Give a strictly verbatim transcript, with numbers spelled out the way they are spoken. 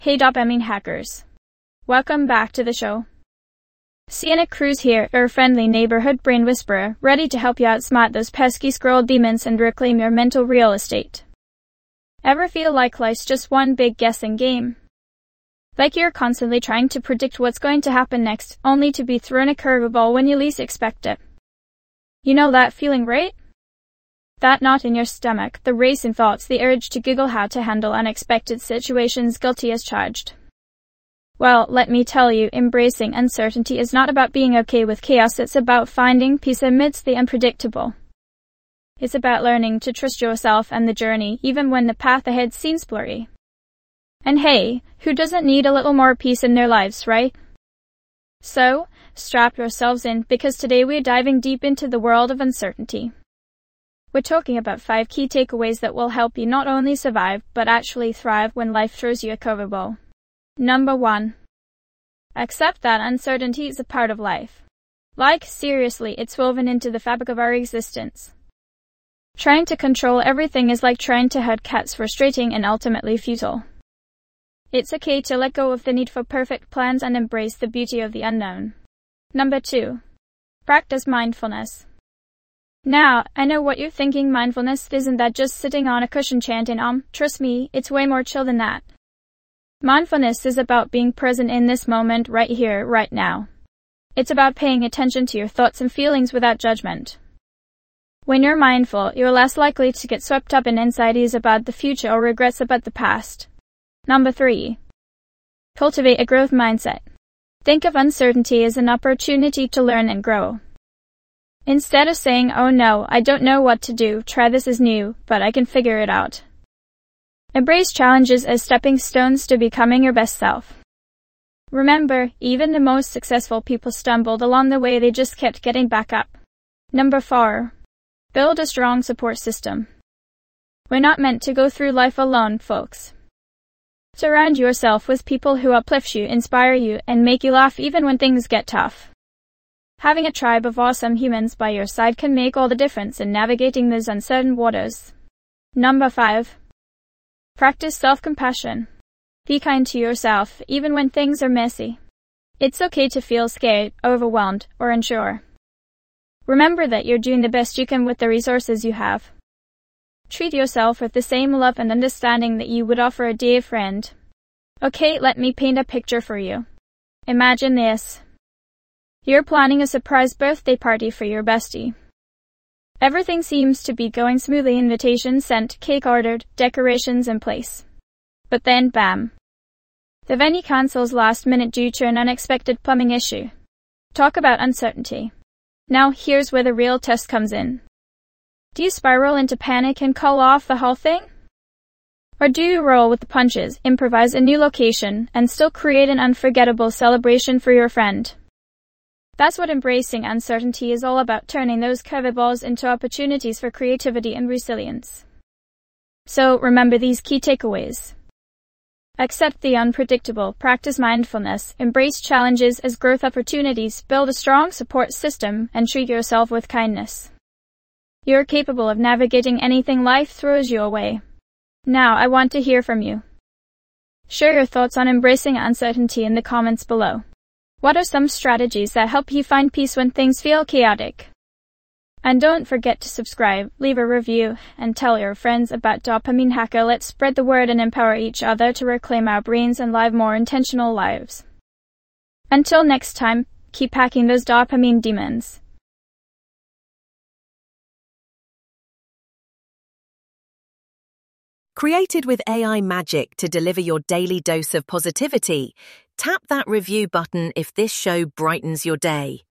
Hey dopamine hackers. Welcome back to the show. Sienna Cruz here, your friendly neighborhood brain whisperer, ready to help you outsmart those pesky scroll demons and reclaim your mental real estate. Ever feel like life's just one big guessing game? Like you're constantly trying to predict what's going to happen next, only to be thrown a curveball when you least expect it. You know that feeling, right? That knot in your stomach, the race in thoughts, the urge to Google how to handle unexpected situations, guilty as charged. Well, let me tell you, embracing uncertainty is not about being okay with chaos, it's about finding peace amidst the unpredictable. It's about learning to trust yourself and the journey, even when the path ahead seems blurry. And hey, who doesn't need a little more peace in their lives, right? So, strap yourselves in, because today we're diving deep into the world of uncertainty. We're talking about five key takeaways that will help you not only survive, but actually thrive when life throws you a curveball. Number one. Accept that uncertainty is a part of life. Like, seriously, it's woven into the fabric of our existence. Trying to control everything is like trying to herd cats, frustrating and ultimately futile. It's okay to let go of the need for perfect plans and embrace the beauty of the unknown. Number two. Practice mindfulness. Now, I know what you're thinking, mindfulness isn't that just sitting on a cushion chanting um, trust me, it's way more chill than that. Mindfulness is about being present in this moment, right here, right now. It's about paying attention to your thoughts and feelings without judgment. When you're mindful, you're less likely to get swept up in anxieties about the future or regrets about the past. Number three. Cultivate a growth mindset. Think of uncertainty as an opportunity to learn and grow. Instead of saying, oh no, I don't know what to do, try this is new, but I can figure it out. Embrace challenges as stepping stones to becoming your best self. Remember, even the most successful people stumbled along the way, they just kept getting back up. Number four. Build a strong support system. We're not meant to go through life alone, folks. Surround yourself with people who uplift you, inspire you, and make you laugh even when things get tough. Having a tribe of awesome humans by your side can make all the difference in navigating those uncertain waters. Number five. Practice self-compassion. Be kind to yourself, even when things are messy. It's okay to feel scared, overwhelmed, or unsure. Remember that you're doing the best you can with the resources you have. Treat yourself with the same love and understanding that you would offer a dear friend. Okay, let me paint a picture for you. Imagine this. You're planning a surprise birthday party for your bestie. Everything seems to be going smoothly, invitations sent, cake ordered, decorations in place. But then, bam. The venue cancels last minute due to an unexpected plumbing issue. Talk about uncertainty. Now here's where the real test comes in. Do you spiral into panic and call off the whole thing? Or do you roll with the punches, improvise a new location, and still create an unforgettable celebration for your friend? That's what embracing uncertainty is all about, turning those curveballs into opportunities for creativity and resilience. So remember these key takeaways. Accept the unpredictable, practice mindfulness, embrace challenges as growth opportunities, build a strong support system, and treat yourself with kindness. You're capable of navigating anything life throws your way. Now I want to hear from you. Share your thoughts on embracing uncertainty in the comments below. What are some strategies that help you find peace when things feel chaotic? And don't forget to subscribe, leave a review, and tell your friends about Dopamine Hacker. Let's spread the word and empower each other to reclaim our brains and live more intentional lives. Until next time, keep hacking those dopamine demons. Created with A I magic to deliver your daily dose of positivity, tap that review button if this show brightens your day.